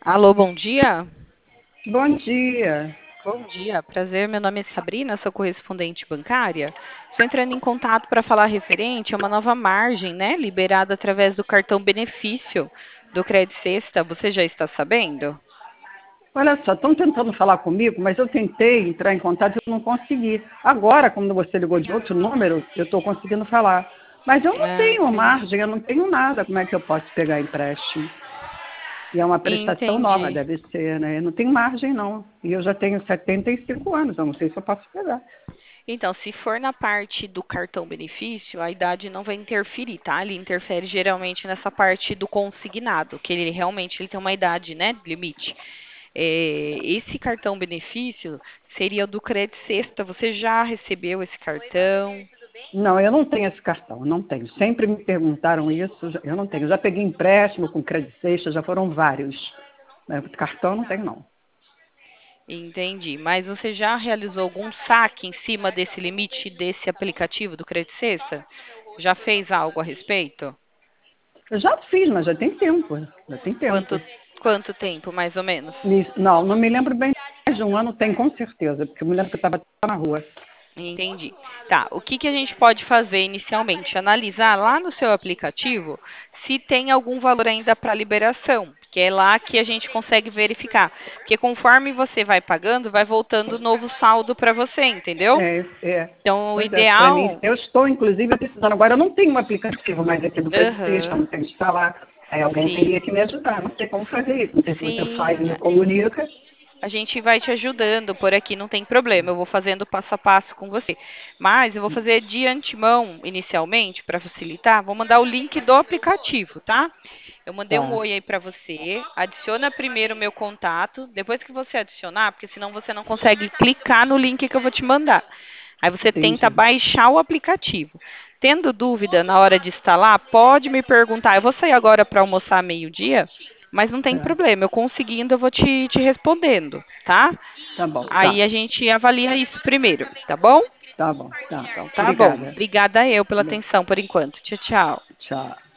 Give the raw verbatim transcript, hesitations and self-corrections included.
Alô, bom dia. Bom dia. Bom dia, prazer. Meu nome é Sabrina, sou correspondente bancária. Estou entrando em contato para falar referente a uma nova margem, né, liberada através do cartão benefício do Credit Sexta. Você já está sabendo? Olha só, estão tentando falar comigo, mas eu tentei entrar em contato e eu não consegui. Agora, quando você ligou de outro número, eu estou conseguindo falar. Mas eu não Ah, tenho entendi. margem, eu não tenho nada. Como é que eu posso pegar empréstimo? E é uma prestação nova, Entendi. deve ser, né? Eu não tenho margem, não. E eu já tenho setenta e cinco anos, eu não sei se eu posso pegar. Então, se for na parte do cartão benefício, a idade não vai interferir, tá? Ele interfere geralmente nessa parte do consignado, que ele realmente ele tem uma idade, né, limite. É, esse cartão benefício seria o do Credit Sexta. Você já recebeu esse cartão? Não, eu não tenho esse cartão, eu não tenho. Sempre me perguntaram isso, eu não tenho. Já peguei empréstimo com Credit Sexta, já foram vários. Né? Cartão eu não tenho, não. Entendi. Mas você já realizou algum saque em cima desse limite desse aplicativo do Credit Sexta? Já fez algo a respeito? Eu já fiz, mas já tem tempo. Já tem tempo. Quanto, quanto tempo, mais ou menos? Me- Não, não me lembro bem. Mais de um ano tem com certeza, porque eu me lembro que eu estava na rua. Entendi. Tá, o que que a gente pode fazer inicialmente? Analisar lá no seu aplicativo se tem algum valor ainda para liberação, que é lá que a gente consegue verificar. Porque conforme você vai pagando, vai voltando novo saldo para você, entendeu? É, é. Então, o Pois é, para mim, ideal. eu estou inclusive precisando. Agora, eu não tenho um aplicativo mais aqui do Credicista, Aham, não tenho que instalar. Aí alguém teria sim, que me ajudar, não sei como fazer isso. Não sei se você faz sim. e me comunica. A gente vai te ajudando por aqui, não tem problema. Eu vou fazendo passo a passo com você. Mas eu vou fazer de antemão, inicialmente, para facilitar, vou mandar o link do aplicativo, tá? Eu mandei um Tá, oi aí para você. Adiciona primeiro o meu contato. Depois que você adicionar, porque senão você não consegue clicar no link que eu vou te mandar. Aí você tenta entendi. baixar o aplicativo. Tendo dúvida na hora de instalar, pode me perguntar. Eu vou sair agora para almoçar meio-dia, mas não tem Tá, problema. Eu conseguindo, eu vou te, te respondendo, tá? tá bom, Aí tá. a gente avalia isso primeiro, tá bom? Tá bom, tá. Então tá bom. Obrigada. Obrigada eu pela atenção por enquanto. Tchau, tchau. Tchau.